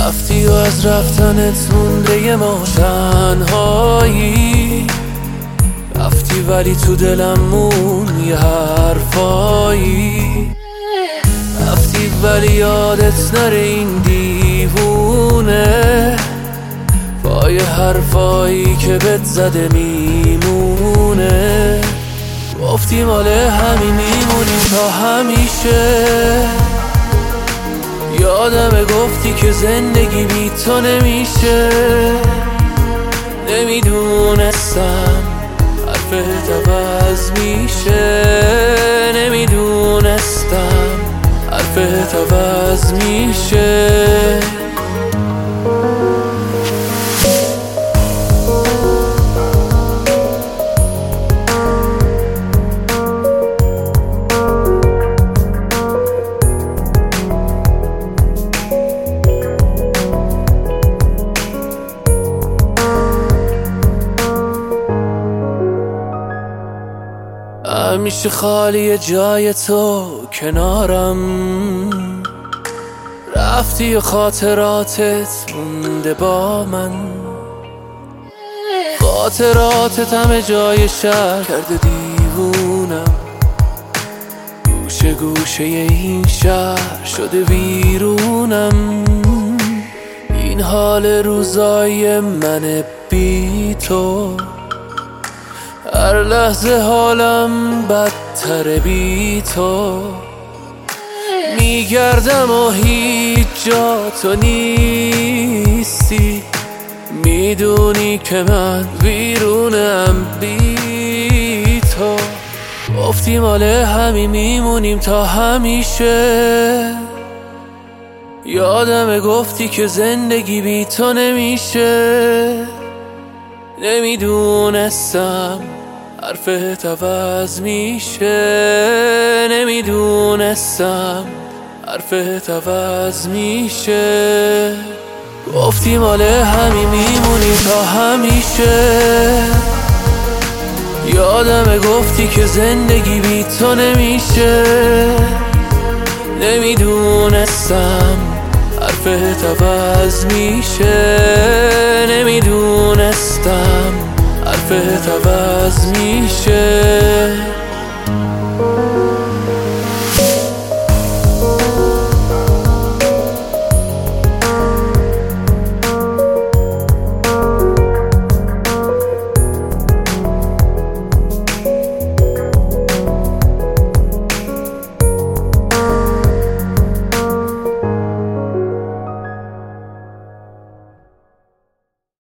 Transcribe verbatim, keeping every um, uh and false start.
رفتی و از رفتنت مونده یه ما تنهایی. رفتی ولی تو دلم مون یه حرفایی. رفتی ولی یادت نره این دیوونه با یه حرفایی که بهت زده میمونه. گفتی مال همین میمونیم تا همیشه. یادمه گفتی که زندگی بی تو نمیشه. نمیدونستم حرفت عوض میشه. نمیدونستم حرفت عوض میشه. همیشه خالی جای تو کنارم. رفتی و خاطراتت مونده با من. خاطراتت همه جای شهر کرده دیوونم. گوشه گوشه این شهر شده ویرونم. این حال روزای من بی تو. هر لحظه حالم بدتر بی تو. میگردم و هیچ جا تو نیستی. میدونی که من ویرونم بی تو. گفتی مال همین میمونیم تا همیشه. یادمه گفتی که زندگی بی تو نمیشه. نمیدونستم حرفت عوض میشه. نمیدونستم حرفت عوض میشه. گفتی مال همین میمونی تا همیشه. یادمه گفتی که زندگی بی تو نمیشه. نمیدونستم حرفت عوض میشه. نمیدونستم حرفت عوض میشه.